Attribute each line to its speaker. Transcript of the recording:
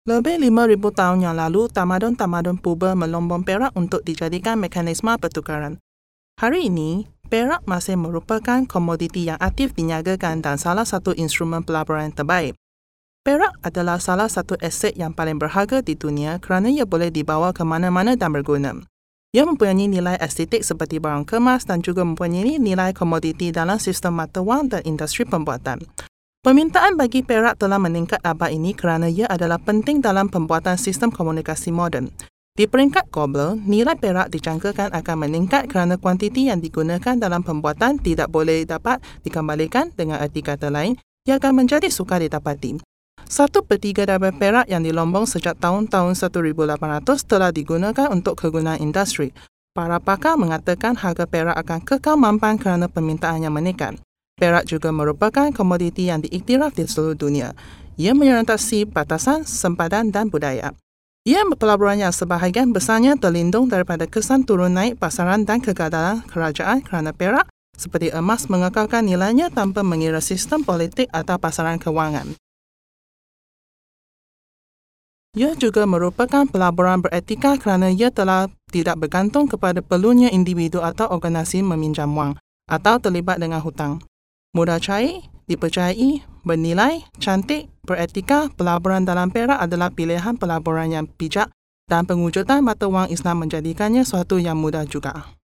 Speaker 1: Lebih 5,000 tahun yang lalu, tamadun-tamadun purba melombong perak untuk dijadikan mekanisme pertukaran. Hari ini, perak masih merupakan komoditi yang aktif diniagakan dan salah satu instrumen pelaburan terbaik. Perak adalah salah satu aset yang paling berharga di dunia kerana ia boleh dibawa ke mana-mana dan berguna. Ia mempunyai nilai estetik seperti barang kemas dan juga mempunyai nilai komoditi dalam sistem mata wang dan industri pembuatan. Permintaan bagi perak telah meningkat abad ini kerana ia adalah penting dalam pembuatan sistem komunikasi moden. Di peringkat global, nilai perak dijangkakan akan meningkat kerana kuantiti yang digunakan dalam pembuatan tidak boleh dapat dikembalikan. Dengan erti kata lain, ia akan menjadi sukar didapati. 1/3 dari perak yang dilombong sejak tahun-tahun 1800 telah digunakan untuk kegunaan industri. Para pakar mengatakan harga perak akan kekal mampan kerana permintaan yang meningkat. Perak juga merupakan komoditi yang diiktiraf di seluruh dunia. Ia menyertasi batasan, sempadan dan budaya. Ia pelaburan yang sebahagian besarnya terlindung daripada kesan turun naik pasaran dan kegagalan kerajaan kerana perak, seperti emas, mengekalkan nilainya tanpa mengira sistem politik atau pasaran kewangan. Ia juga merupakan pelaburan beretika kerana ia telah tidak bergantung kepada perlunya individu atau organisasi meminjam wang atau terlibat dengan hutang. Mudah cair, dipercayai, bernilai, cantik, beretika, pelaburan dalam perak adalah pilihan pelaburan yang bijak dan pengujudan mata wang Islam menjadikannya suatu yang mudah juga.